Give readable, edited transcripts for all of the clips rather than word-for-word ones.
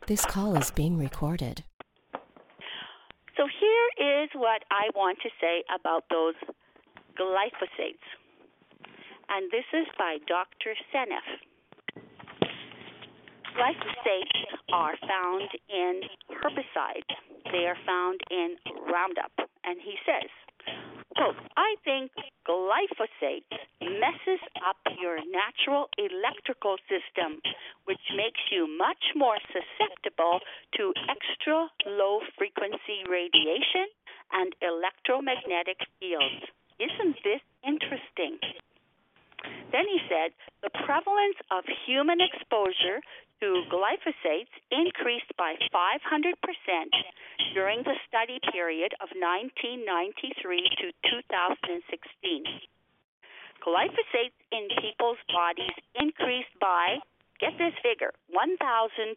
This call is being recorded. So here is what I want to say about those glyphosates. And this is by Dr. Seneff. Glyphosates are found in herbicides. They are found in Roundup. And he says, quote, I think glyphosate messes up your natural electrical system, which makes you much more susceptible to extra low-frequency radiation and electromagnetic fields. Isn't this interesting? Then he said, the prevalence of human exposure to glyphosates increased by 500% during the study period of 1993 to 2016. Glyphosates in people's bodies increased by, get this figure, 1,208%.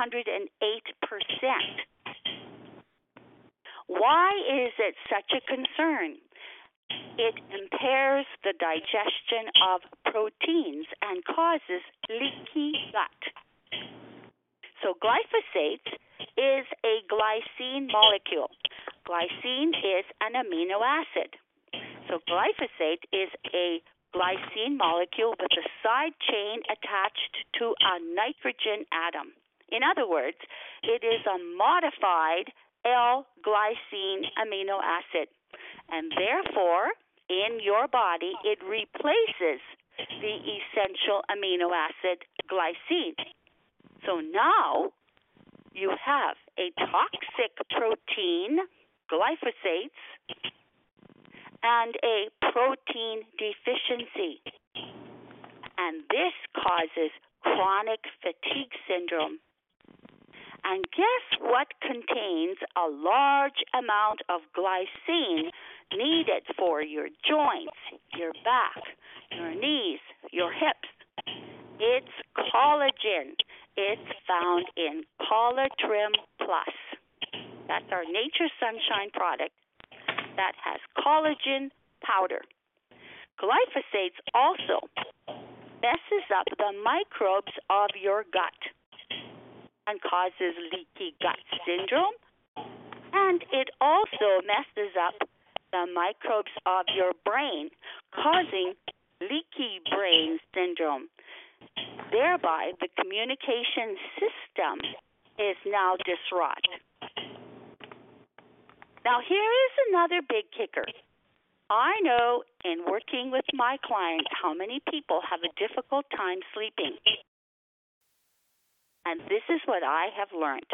Why is it such a concern? It impairs the digestion of proteins and causes leaky gut. So glyphosate is a glycine molecule. Glycine is an amino acid. So glyphosate is a glycine molecule with a side chain attached to a nitrogen atom. In other words, it is a modified L-glycine amino acid. And therefore, in your body, it replaces the essential amino acid glycine. So now you have a toxic protein, glyphosates, and a protein deficiency. And this causes chronic fatigue syndrome. And guess what contains a large amount of glycine needed for your joints, your back, your knees, your hips? It's collagen. It's found in Colatrim Plus. That's our Nature Sunshine product that has collagen powder. Glyphosates also messes up the microbes of your gut and causes leaky gut syndrome, and it also messes up the microbes of your brain, causing leaky brain syndrome. Thereby, the communication system is now disrupted. Now, here is another big kicker. I know in working with my clients how many people have a difficult time sleeping. And this is what I have learned.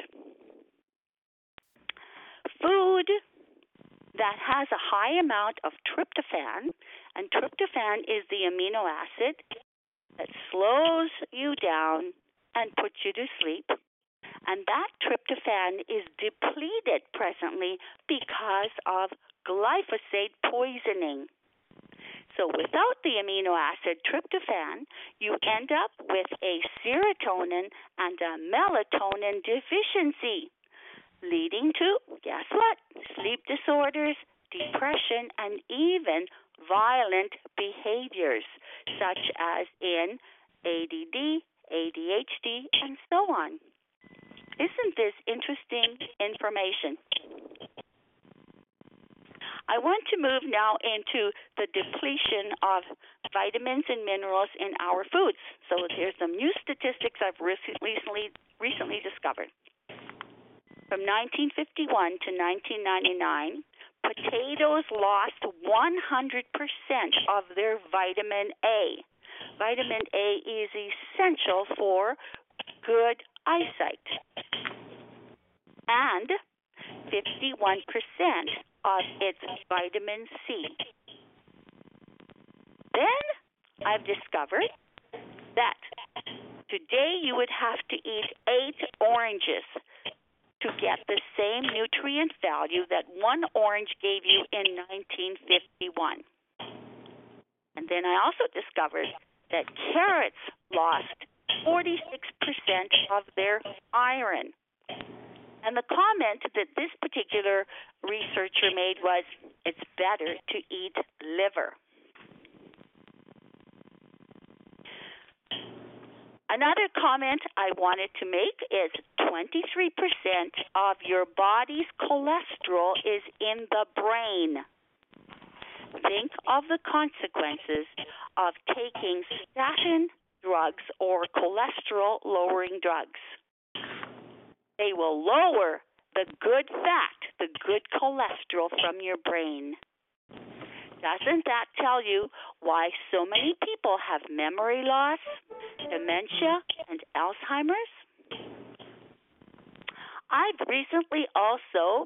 Food that has a high amount of tryptophan, and tryptophan is the amino acid that slows you down and puts you to sleep. And that tryptophan is depleted presently because of glyphosate poisoning. So without the amino acid tryptophan, you end up with a serotonin and a melatonin deficiency, leading to, guess what? Sleep disorders, depression, and even violent behaviors, such as in ADD, ADHD, and so on. Isn't this interesting information? I want to move now into the depletion of vitamins and minerals in our foods. So here's some new statistics I've recently discovered. From 1951 to 1999, potatoes lost 100% of their vitamin A. Vitamin A is essential for good eyesight. And 51% of its vitamin C. Then I've discovered that today you would have to eat 8 oranges to get the same nutrient value that one orange gave you in 1951. And then I also discovered that carrots lost 46% of their iron. And the comment that this particular researcher made was, it's better to eat liver. Another comment I wanted to make is 23% of your body's cholesterol is in the brain. Think of the consequences of taking statin drugs or cholesterol-lowering drugs. They will lower the good fat, the good cholesterol from your brain. Doesn't that tell you why so many people have memory loss, dementia, and Alzheimer's? I've recently also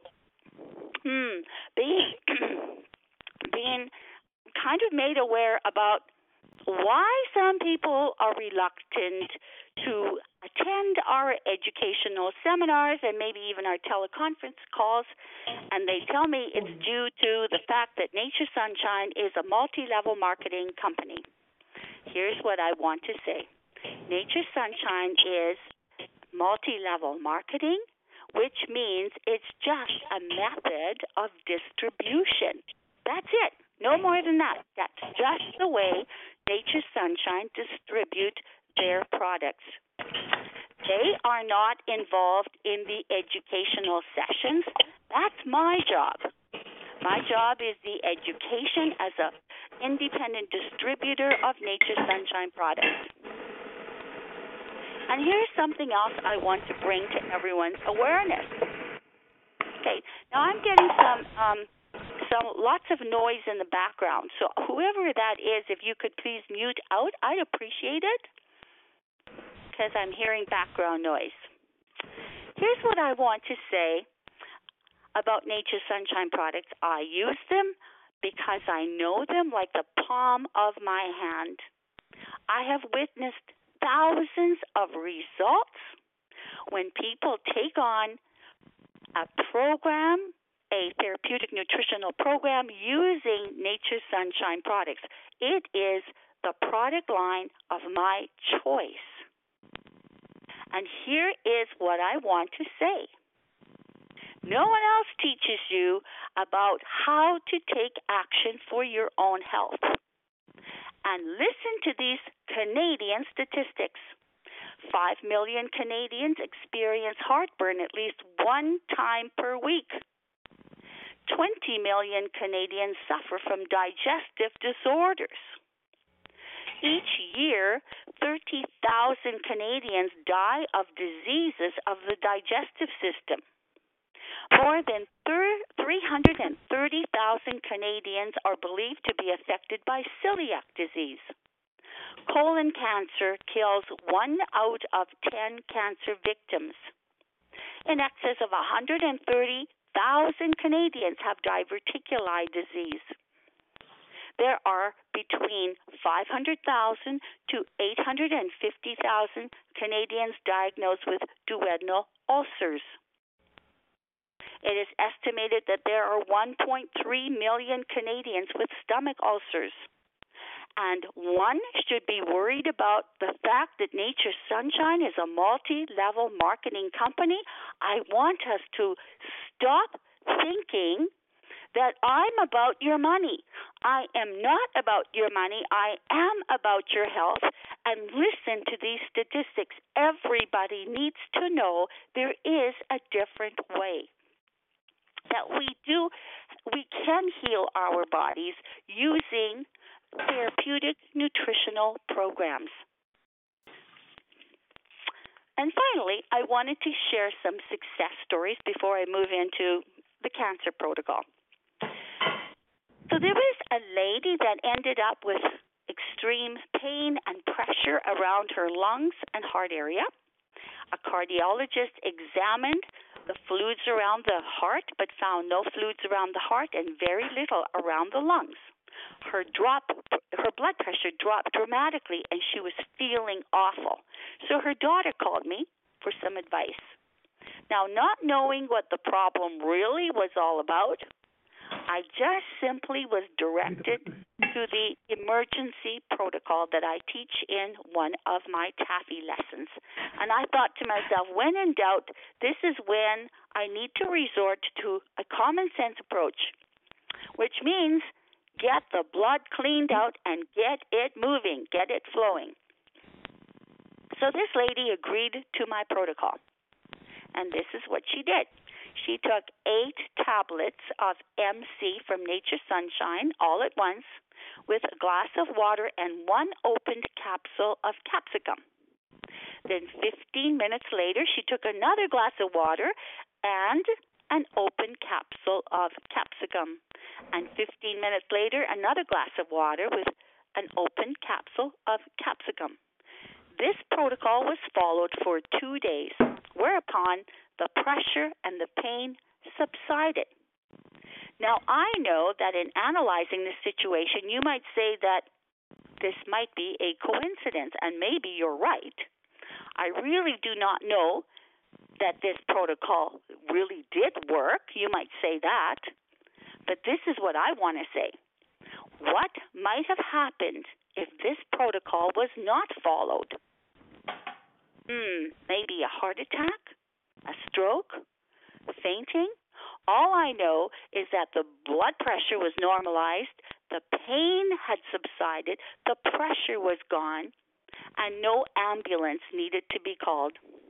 been kind of made aware about why some people are reluctant to attend our educational seminars and maybe even our teleconference calls, and they tell me it's due to the fact that Nature Sunshine is a multi-level marketing company. Here's what I want to say. Nature Sunshine is multi-level marketing, which means it's just a method of distribution. That's it. No more than that. That's just the way Nature Sunshine distribute their products. They are not involved in the educational sessions. That's my job. My job is the education as an independent distributor of Nature Sunshine products. And here's something else I want to bring to everyone's awareness. Okay, now I'm getting some lots of noise in the background. So whoever that is, if you could please mute out, I'd appreciate it, because I'm hearing background noise. Here's what I want to say about Nature Sunshine products. I use them because I know them like the palm of my hand. I have witnessed thousands of results when people take on a program, a therapeutic nutritional program using Nature Sunshine products. It is the product line of my choice. And here is what I want to say. No one else teaches you about how to take action for your own health. And listen to these Canadian statistics. 5 million Canadians experience heartburn at least one time per week. 20 million Canadians suffer from digestive disorders. Each year, 30,000 Canadians die of diseases of the digestive system. More than 330,000 Canadians are believed to be affected by celiac disease. Colon cancer kills 1 out of 10 cancer victims. In excess of 130,000 Canadians have diverticular disease. There are between 500,000 to 850,000 Canadians diagnosed with duodenal ulcers. It is estimated that there are 1.3 million Canadians with stomach ulcers. And one should be worried about the fact that Nature Sunshine is a multi-level marketing company. I want us to stop thinking that I'm about your money. I am not about your money. I am about your health. And listen to these statistics. Everybody needs to know there is a different way. That we can heal our bodies using therapeutic nutritional programs. And finally, I wanted to share some success stories before I move into the cancer protocol. So there was a lady that ended up with extreme pain and pressure around her lungs and heart area. A cardiologist examined the fluids around the heart, but found no fluids around the heart and very little around the lungs. Her blood pressure dropped dramatically, and she was feeling awful. So her daughter called me for some advice. Now, not knowing what the problem really was all about, I just simply was directed to the emergency protocol that I teach in one of my TAFE lessons. And I thought to myself, when in doubt, this is when I need to resort to a common sense approach, which means get the blood cleaned out and get it moving, get it flowing. So this lady agreed to my protocol, and this is what she did. She took 8 tablets of MC from Nature Sunshine all at once with a glass of water and 1 opened capsule of capsicum. Then 15 minutes later, she took another glass of water and an open capsule of capsicum. And 15 minutes later, another glass of water with an open capsule of capsicum. This protocol was followed for 2 days, whereupon the pressure and the pain subsided. Now, I know that in analyzing this situation, you might say that this might be a coincidence, and maybe you're right. I really do not know that this protocol really did work. You might say that. But this is what I want to say. What might have happened if this protocol was not followed? Maybe a heart attack, a stroke, fainting. All I know is that the blood pressure was normalized, the pain had subsided, the pressure was gone, and no ambulance needed to be called.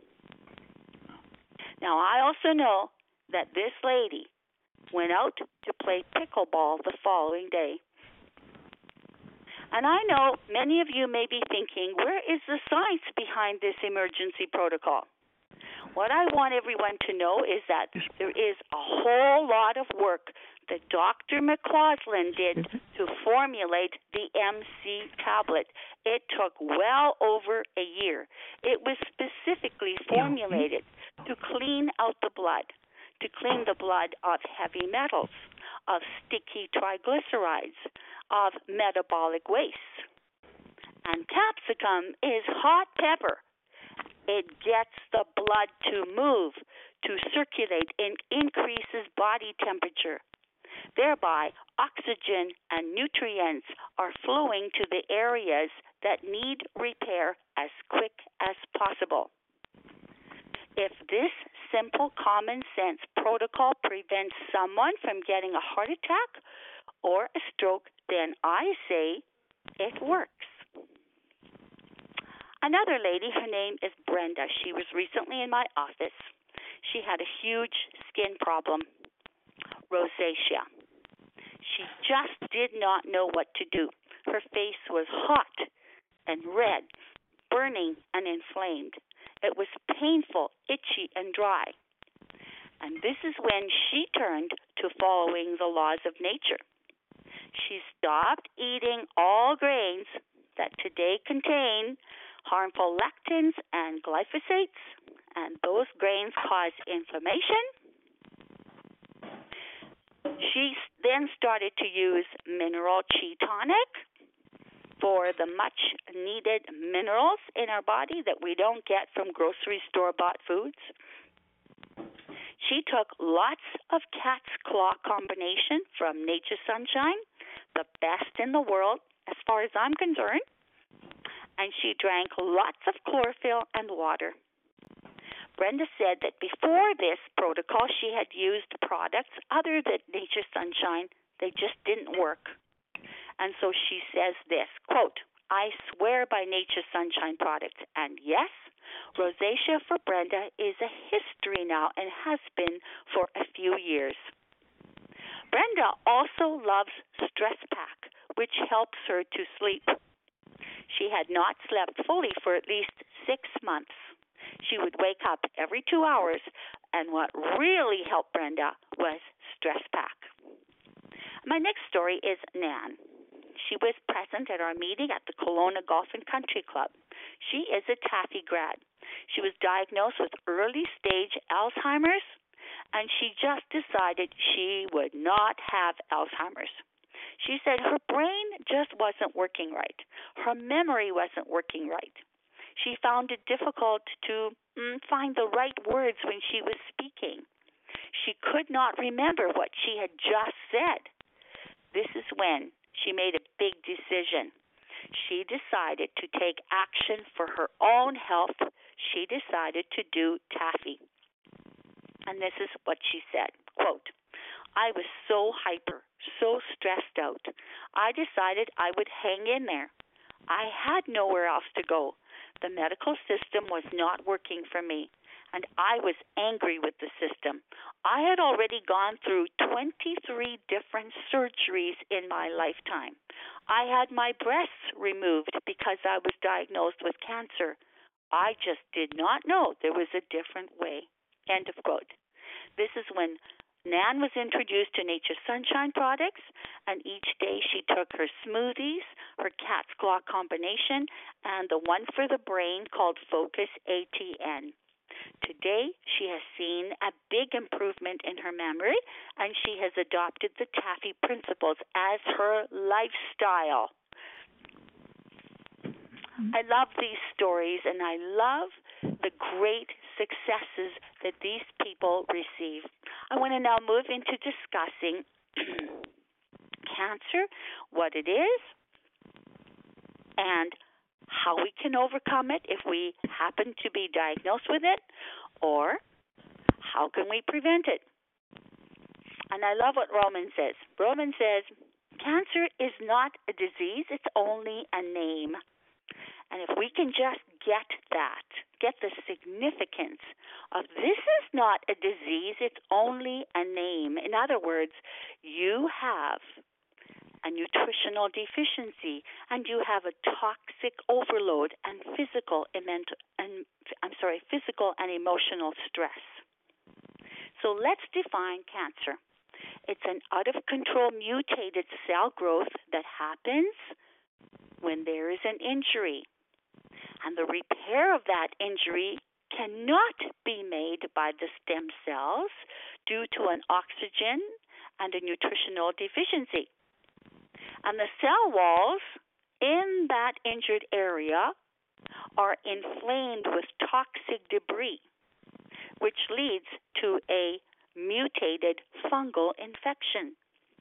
Now, I also know that this lady went out to play pickleball the following day. And I know many of you may be thinking, where is the science behind this emergency protocol? What I want everyone to know is that there is a whole lot of work that Dr. McCausland did to formulate the MC tablet. It took well over a year. It was specifically formulated to clean out the blood, to clean the blood of heavy metals, of sticky triglycerides, of metabolic waste. And capsicum is hot pepper. It gets the blood to move, to circulate, and increases body temperature. Thereby, oxygen and nutrients are flowing to the areas that need repair as quick as possible. If this simple common sense protocol prevents someone from getting a heart attack or a stroke, then I say it works. Another lady, her name is Brenda. She was recently in my office. She had a huge skin problem, rosacea. She just did not know what to do. Her face was hot and red, burning and inflamed. It was painful, itchy, and dry. And this is when she turned to following the laws of nature. She stopped eating all grains that today contain harmful lectins and glyphosates, and those grains cause inflammation. She then started to use mineral chi tonic for the much-needed minerals in our body that we don't get from grocery store-bought foods. She took lots of cat's claw combination from Nature Sunshine, the best in the world as far as I'm concerned, and she drank lots of chlorophyll and water. Brenda said that before this protocol, she had used products other than Nature Sunshine. They just didn't work. And so she says this, quote, I swear by Nature Sunshine products. And yes, rosacea for Brenda is a history now and has been for a few years. Brenda also loves Stress Pack, which helps her to sleep. She had not slept fully for at least 6 months. She would wake up every 2 hours, and what really helped Brenda was Stress Pack. My next story is Nan. She was present at our meeting at the Kelowna Golf and Country Club. She is a Taffy grad. She was diagnosed with early-stage Alzheimer's, and she just decided she would not have Alzheimer's. She said her brain just wasn't working right. Her memory wasn't working right. She found it difficult to find the right words when she was speaking. She could not remember what she had just said. This is when she made a big decision. She decided to take action for her own health. She decided to do Taffy. And this is what she said, quote, I was so hyper, so stressed out. I decided I would hang in there. I had nowhere else to go. The medical system was not working for me, and I was angry with the system. I had already gone through 23 different surgeries in my lifetime. I had my breasts removed because I was diagnosed with cancer. I just did not know there was a different way. End of quote. This is when Nan was introduced to Nature's Sunshine products, and each day she took her smoothies, her Cat's Claw combination, and the one for the brain called Focus ATN. Today, she has seen a big improvement in her memory, and she has adopted the Taffy principles as her lifestyle. I love these stories, and I love the great successes that these people receive. I want to now move into discussing cancer, what it is, and how we can overcome it if we happen to be diagnosed with it, or how can we prevent it. And I love what Roman says. Roman says, cancer is not a disease, it's only a name. And if we can just get that, get the significance of this is not a disease, it's only a name. In other words, you have a nutritional deficiency and you have a toxic overload and physical and emotional stress. So let's define cancer. It's an out-of-control mutated cell growth that happens when there is an injury. And the repair of that injury cannot be made by the stem cells due to an oxygen and a nutritional deficiency. And the cell walls in that injured area are inflamed with toxic debris, which leads to a mutated fungal infection.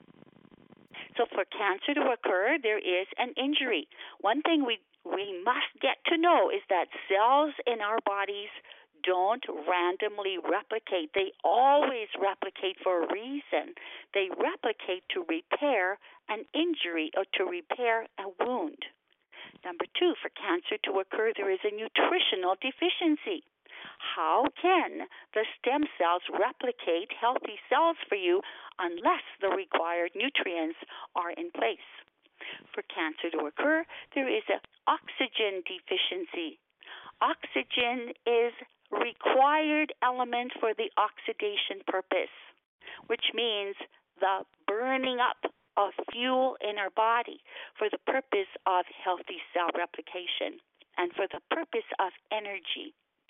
So for cancer to occur, there is an injury. One thing we must get to know is that cells in our bodies don't randomly replicate. They always replicate for a reason. They replicate to repair an injury or to repair a wound. Number two, for cancer to occur, there is a nutritional deficiency. How can the stem cells replicate healthy cells for you unless the required nutrients are in place? For cancer to occur, there is an oxygen deficiency. Oxygen is a required element for the oxidation purpose, which means the burning up of fuel in our body for the purpose of healthy cell replication and for the purpose of energy.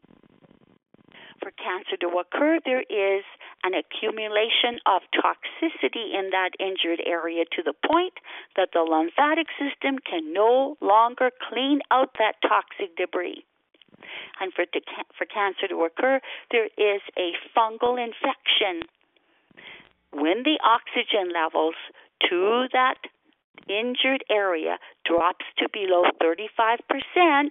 For cancer to occur, there is an accumulation of toxicity in that injured area to the point that the lymphatic system can no longer clean out that toxic debris. And for cancer to occur, there is a fungal infection. When the oxygen levels to that injured area drops to below 35%,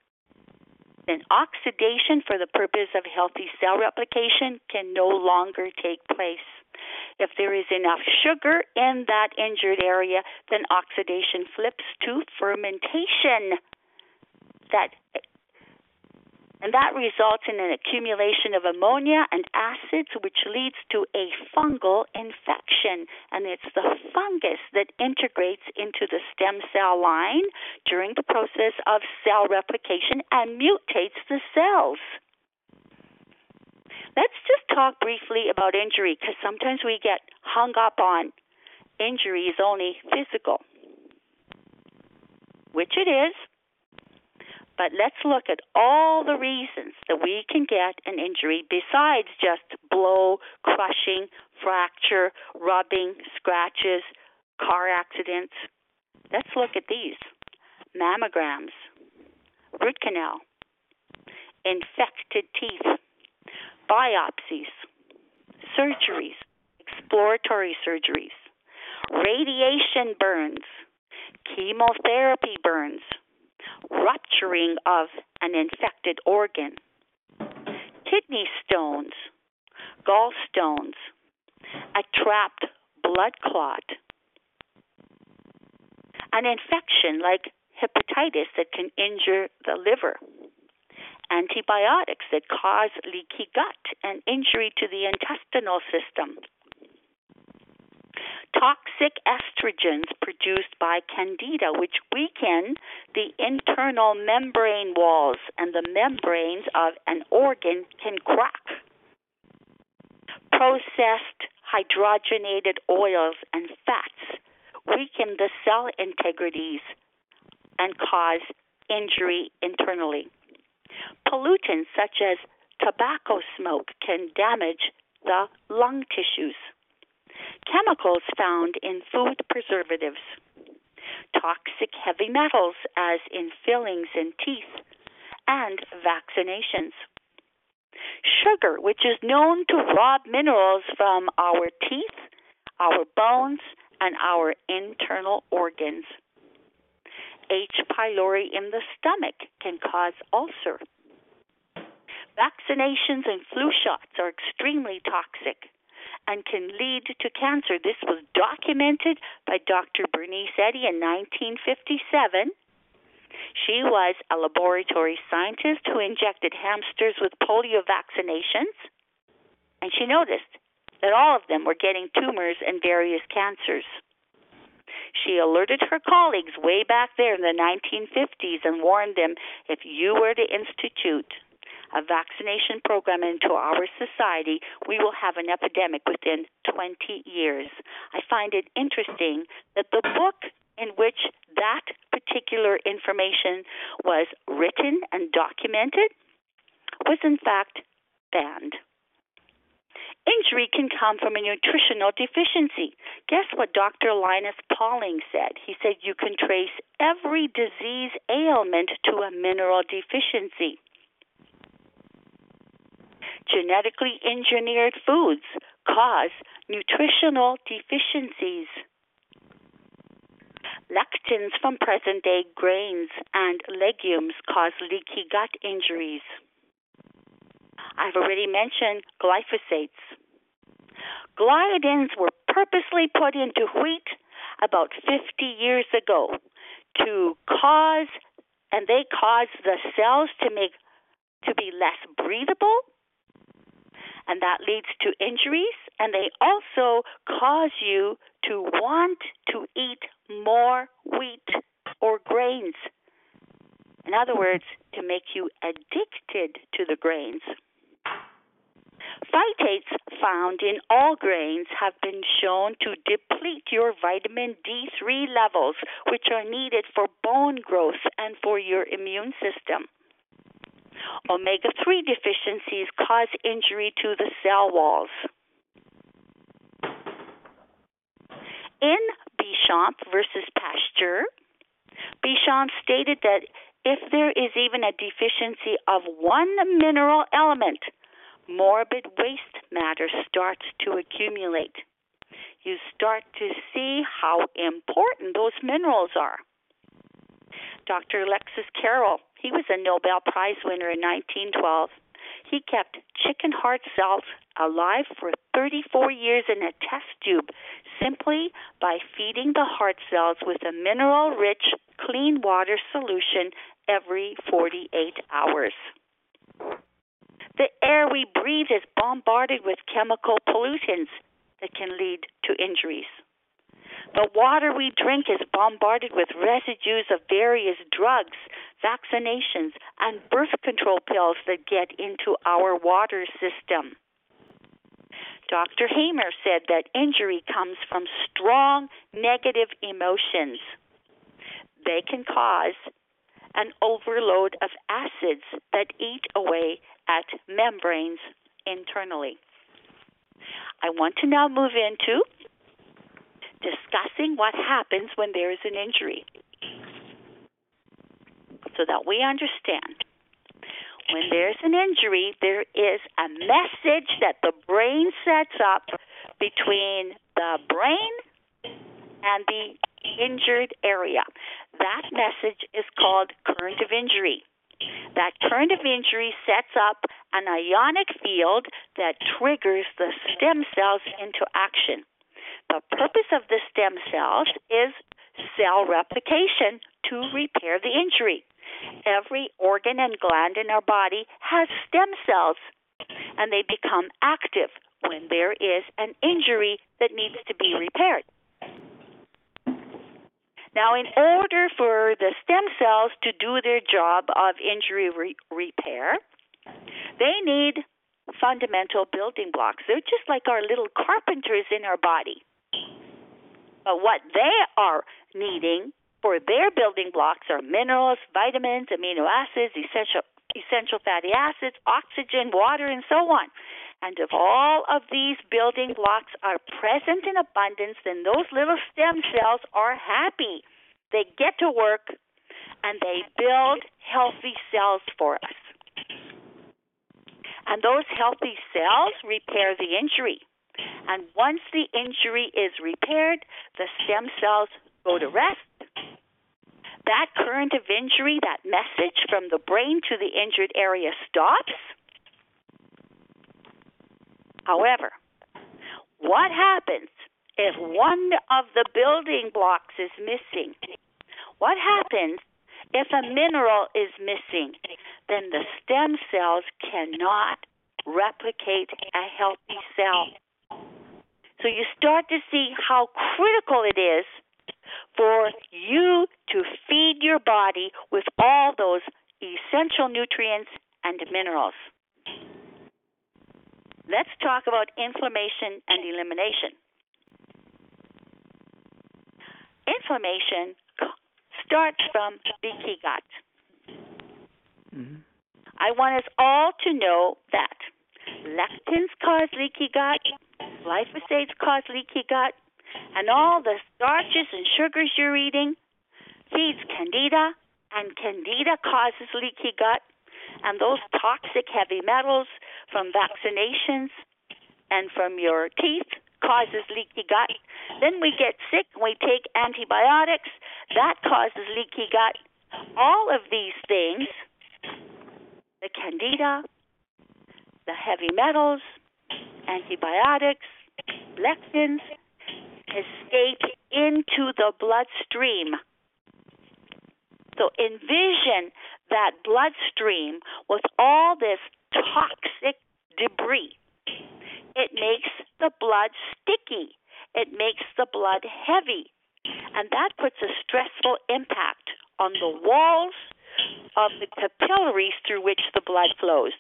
then oxidation for the purpose of healthy cell replication can no longer take place. If there is enough sugar in that injured area, then oxidation flips to fermentation. And that results in an accumulation of ammonia and acids, which leads to a fungal infection. And it's the fungus that integrates into the stem cell line during the process of cell replication and mutates the cells. Let's just talk briefly about injury, because sometimes we get hung up on injury is only physical, which it is. But let's look at all the reasons that we can get an injury besides just blow, crushing, fracture, rubbing, scratches, car accidents. Let's look at these. Mammograms, root canal, infected teeth, biopsies, surgeries, exploratory surgeries, radiation burns, chemotherapy burns, rupturing of an infected organ, kidney stones, gallstones, a trapped blood clot, an infection like hepatitis that can injure the liver, antibiotics that cause leaky gut and injury to the intestinal system, toxic estrogens produced by candida, which weaken the internal membrane walls, and the membranes of an organ can crack, processed hydrogenated oils and fats weaken the cell integrities and cause injury internally. Pollutants such as tobacco smoke can damage the lung tissues. Chemicals found in food preservatives. Toxic heavy metals as in fillings in teeth, and vaccinations. Sugar, which is known to rob minerals from our teeth, our bones, and our internal organs. H. pylori in the stomach can cause ulcer. Vaccinations and flu shots are extremely toxic and can lead to cancer. This was documented by Dr. Bernice Eddy in 1957. She was a laboratory scientist who injected hamsters with polio vaccinations, and she noticed that all of them were getting tumors and various cancers. She alerted her colleagues way back there in the 1950s and warned them, if you were to institute a vaccination program into our society, we will have an epidemic within 20 years. I find it interesting that the book in which that particular information was written and documented was in fact banned. Injury can come from a nutritional deficiency. Guess what Dr. Linus Pauling said? He said you can trace every disease ailment to a mineral deficiency. Genetically engineered foods cause nutritional deficiencies. Lectins from present-day grains and legumes cause leaky gut injuries. I've already mentioned glyphosates. Gliadins were purposely put into wheat about 50 years ago to cause the cells to be less breathable, and that leads to injuries, and they also cause you to want to eat more wheat or grains. In other words, to make you addicted to the grains. Phytates found in all grains have been shown to deplete your vitamin D3 levels, which are needed for bone growth and for your immune system. Omega-3 deficiencies cause injury to the cell walls. In Béchamp versus Pasteur, Béchamp stated that if there is even a deficiency of one mineral element, morbid waste matter starts to accumulate. You start to see how important those minerals are. Dr. Alexis Carrel, he was a Nobel Prize winner in 1912. He kept chicken heart cells alive for 34 years in a test tube simply by feeding the heart cells with a mineral-rich, clean water solution every 48 hours. The air we breathe is bombarded with chemical pollutants that can lead to injuries. The water we drink is bombarded with residues of various drugs, vaccinations, and birth control pills that get into our water system. Dr. Hamer said that injury comes from strong negative emotions. They can cause an overload of acids that eat away at membranes internally. I want to now move into discussing what happens when there is an injury so that we understand. When there's an injury, there is a message that the brain sets up between the brain and the injured area. That message is called current of injury. That current of injury sets up an ionic field that triggers the stem cells into action. The purpose of the stem cells is cell replication to repair the injury. Every organ and gland in our body has stem cells, and they become active when there is an injury that needs to be repaired. Now, in order for the stem cells to do their job of injury repair, they need fundamental building blocks. They're just like our little carpenters in our body. But what they are needing for their building blocks are minerals, vitamins, amino acids, essential fatty acids, oxygen, water, and so on. And if all of these building blocks are present in abundance, then those little stem cells are happy. They get to work, and they build healthy cells for us. And those healthy cells repair the injury. And once the injury is repaired, the stem cells go to rest. That current of injury, that message from the brain to the injured area stops. However, what happens if one of the building blocks is missing? What happens if a mineral is missing? Then the stem cells cannot replicate a healthy cell. So you start to see how critical it is for you to feed your body with all those essential nutrients and minerals. Let's talk about inflammation and elimination. Inflammation starts from leaky gut. I want us all to know that lectins cause leaky gut, glyphosates cause leaky gut, and all the starches and sugars you're eating feeds candida, and candida causes leaky gut, and those toxic heavy metals from vaccinations and from your teeth causes leaky gut. Then we get sick and we take antibiotics. That causes leaky gut. All of these things, the candida, the heavy metals, antibiotics, lectins, escape into the bloodstream. So envision that bloodstream with all this toxic debris. It makes the blood sticky. It makes the blood heavy. And that puts a stressful impact on the walls of the capillaries through which the blood flows.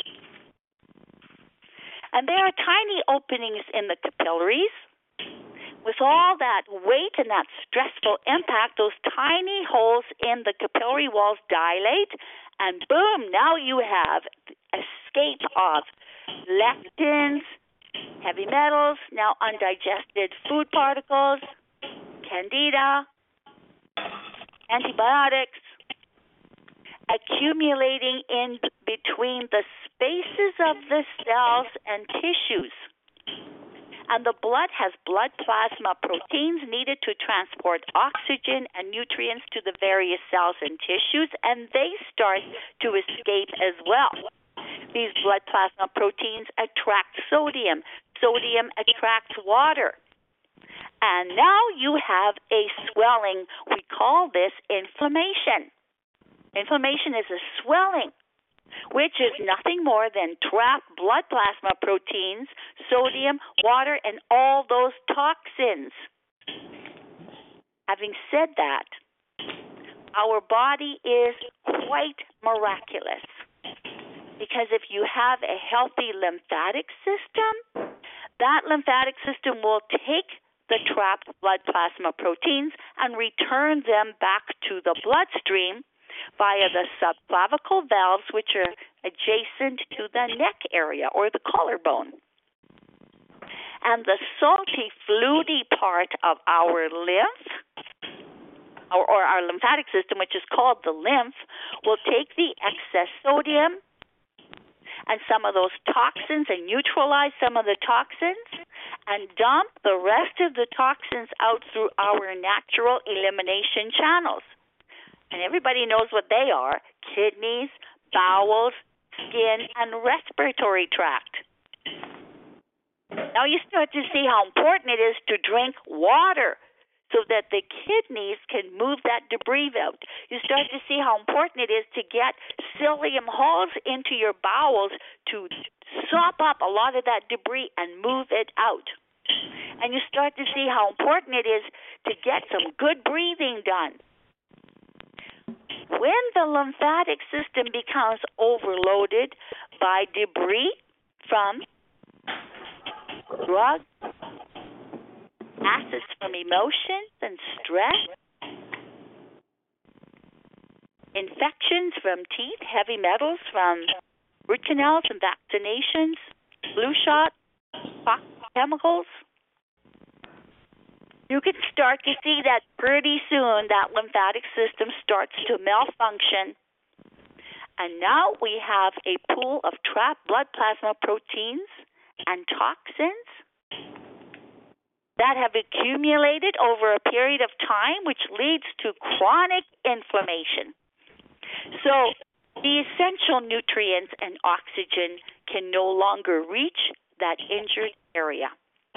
And there are tiny openings in the capillaries. With all that weight and that stressful impact, those tiny holes in the capillary walls dilate, and boom, now you have escape of lectins, heavy metals, now undigested food particles, candida, antibiotics, accumulating in between the spaces of the cells and tissues. And the blood has blood plasma proteins needed to transport oxygen and nutrients to the various cells and tissues, and they start to escape as well. These blood plasma proteins attract sodium. Sodium attracts water. And now you have a swelling. We call this inflammation. Inflammation is a swelling, which is nothing more than trapped blood plasma proteins, sodium, water, and all those toxins. Having said that, our body is quite miraculous, because if you have a healthy lymphatic system, that lymphatic system will take the trapped blood plasma proteins and return them back to the bloodstream via the subclavicle valves, which are adjacent to the neck area or the collarbone. And the salty, fluidy part of our lymph, or our lymphatic system, which is called the lymph, will take the excess sodium and some of those toxins and neutralize some of the toxins and dump the rest of the toxins out through our natural elimination channels. And everybody knows what they are: kidneys, bowels, skin, and respiratory tract. Now you start to see how important it is to drink water so that the kidneys can move that debris out. You start to see how important it is to get psyllium hulls into your bowels to sop up a lot of that debris and move it out. And you start to see how important it is to get some good breathing done. When the lymphatic system becomes overloaded by debris from drugs, acids from emotions and stress, infections from teeth, heavy metals from root canals and vaccinations, flu shots, toxic chemicals, you can start to see that pretty soon that lymphatic system starts to malfunction. And now we have a pool of trapped blood plasma proteins and toxins that have accumulated over a period of time, which leads to chronic inflammation. So the essential nutrients and oxygen can no longer reach that injured area.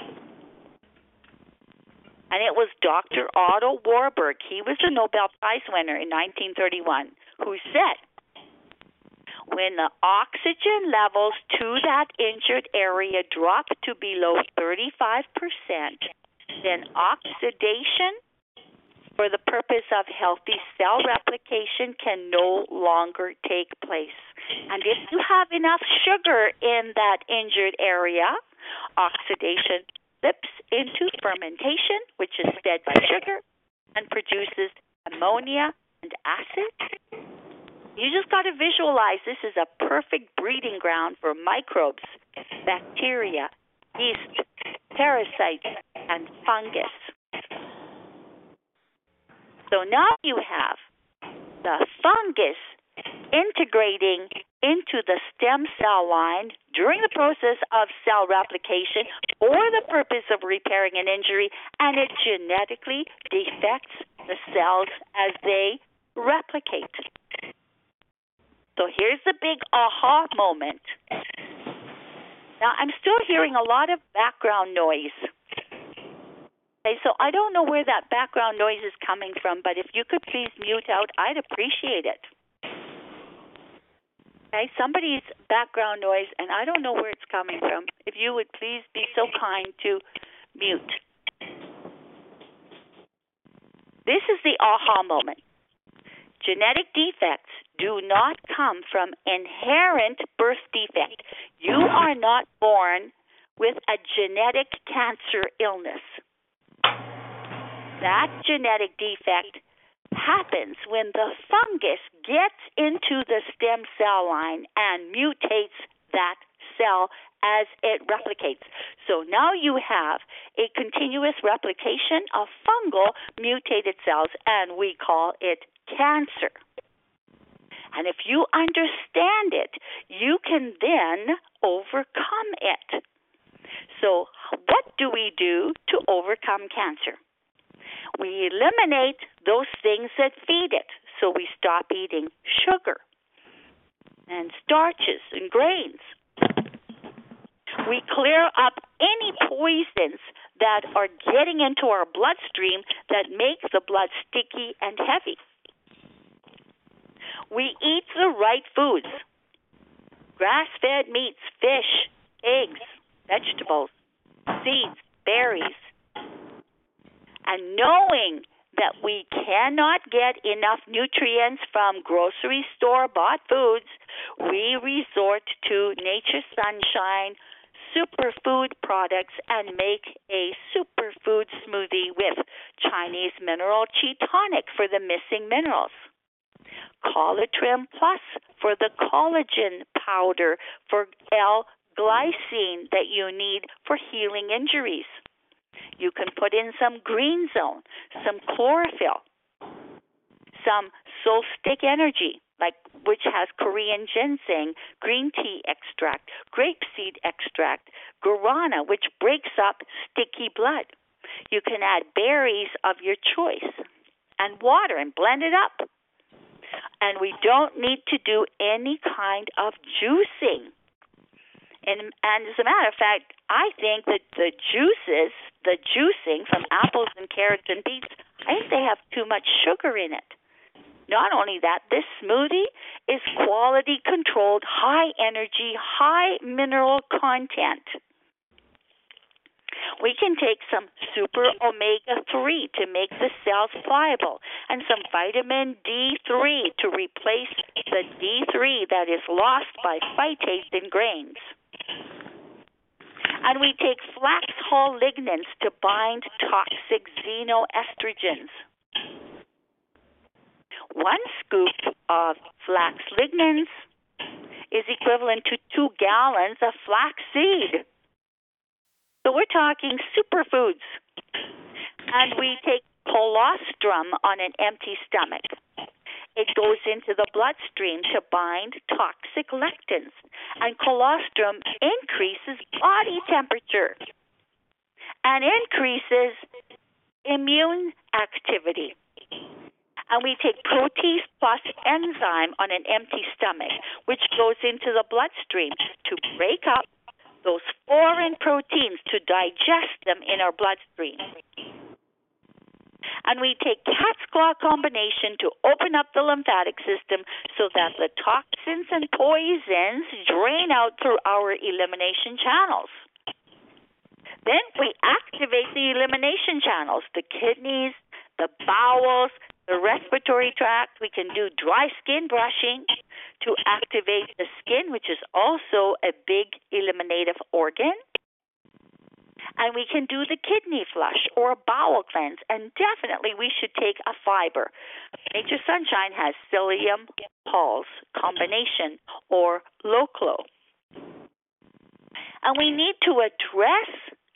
And it was Dr. Otto Warburg, he was a Nobel Prize winner in 1931, who said, when the oxygen levels to that injured area drop to below 35%, then oxidation for the purpose of healthy cell replication can no longer take place. And if you have enough sugar in that injured area, oxidation slips into fermentation, which is fed by sugar, and produces ammonia and acid. You just got to visualize this is a perfect breeding ground for microbes, bacteria, yeast, parasites, and fungus. So now you have the fungus integrating into the stem cell line during the process of cell replication for the purpose of repairing an injury, and it genetically defects the cells as they replicate. So here's the big aha moment. Now, I'm still hearing a lot of background noise. Okay, so I don't know where that background noise is coming from, but if you could please mute out, I'd appreciate it. Okay, somebody's background noise, and I don't know where it's coming from. If you would please be so kind to mute. This is the aha moment. Genetic defects do not come from inherent birth defect. You are not born with a genetic cancer illness. That genetic defect happens when the fungus gets into the stem cell line and mutates that cell as it replicates. So now you have a continuous replication of fungal mutated cells, and we call it cancer. And if you understand it, you can then overcome it. So what do we do to overcome cancer? We eliminate those things that feed it. So we stop eating sugar and starches and grains. We clear up any poisons that are getting into our bloodstream that make the blood sticky and heavy. We eat the right foods: grass-fed meats, fish, eggs, vegetables, seeds, berries. And knowing that we cannot get enough nutrients from grocery store bought foods, we resort to Nature's Sunshine superfood products and make a superfood smoothie with Chinese mineral Qi tonic for the missing minerals, Colatrim Plus for the collagen powder for L-glycine that you need for healing injuries. You can put in some Green Zone, some chlorophyll, some Soul Stick Energy, which has Korean ginseng, green tea extract, grapeseed extract, guarana, which breaks up sticky blood. You can add berries of your choice and water and blend it up. And we don't need to do any kind of juicing. And as a matter of fact, I think that the juicing from apples and carrots and beets, I think they have too much sugar in it. Not only that, this smoothie is quality controlled, high energy, high mineral content. We can take some super omega-3 to make the cells pliable and some vitamin D3 to replace the D3 that is lost by phytates in grains. And we take flax hull lignans to bind toxic xenoestrogens. 1 scoop of flax lignans is equivalent to 2 gallons of flax seed. So we're talking superfoods. And we take colostrum on an empty stomach. It goes into the bloodstream to bind toxic lectins. And colostrum increases body temperature and increases immune activity. And we take protease plus enzyme on an empty stomach, which goes into the bloodstream to break up those foreign proteins to digest them in our bloodstream. And we take cat's claw combination to open up the lymphatic system so that the toxins and poisons drain out through our elimination channels. Then we activate the elimination channels, the kidneys, the bowels, the respiratory tract. We can do dry skin brushing to activate the skin, which is also a big eliminative organ. And we can do the kidney flush or a bowel cleanse. And definitely we should take a fiber. Nature's Sunshine has psyllium pulse combination or Loclo. And we need to address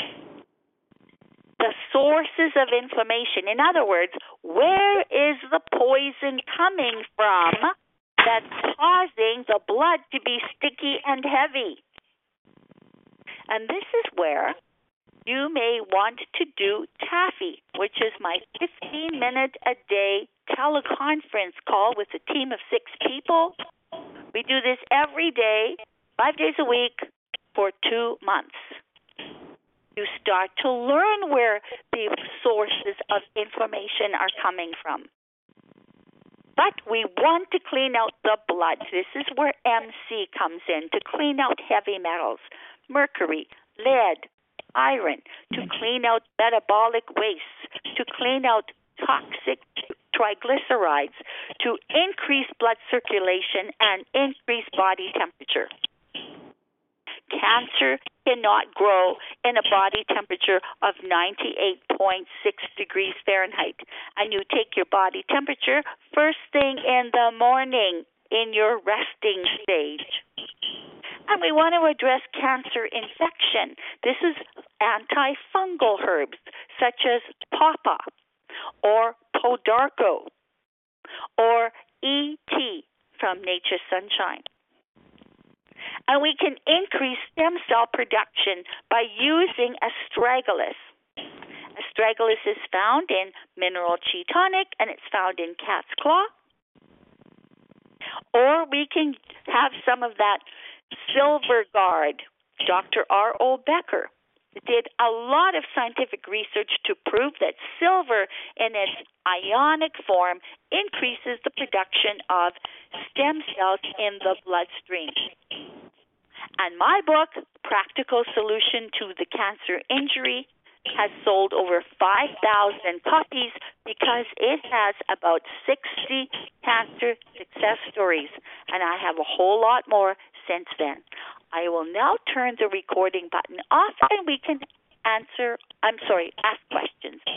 the sources of inflammation. In other words, where is the poison coming from that's causing the blood to be sticky and heavy? And this is where you may want to do TAFI, which is my 15-minute-a-day teleconference call with a team of 6 people. We do this every day, 5 days a week, for 2 months. You start to learn where the sources of inflammation are coming from. But we want to clean out the blood. This is where MC comes in, to clean out heavy metals, mercury, lead, iron, to clean out metabolic waste, to clean out toxic triglycerides, to increase blood circulation and increase body temperature. Cancer cannot grow in a body temperature of 98.6 degrees Fahrenheit. And you take your body temperature first thing in the morning in your resting stage. And we want to address cancer infection. This is antifungal herbs such as pawpaw or podarco or ET from Nature's Sunshine. And we can increase stem cell production by using astragalus. Astragalus is found in mineral Chi Tonic, and it's found in cat's claw. Or we can have some of that Silver Guard. Dr. R.O. Becker did a lot of scientific research to prove that silver in its ionic form increases the production of stem cells in the bloodstream. And my book, Practical Solution to the Cancer Injury, has sold over 5,000 copies because it has about 60 cancer success stories. And I have a whole lot more since then. I will now turn the recording button off and we can ask questions.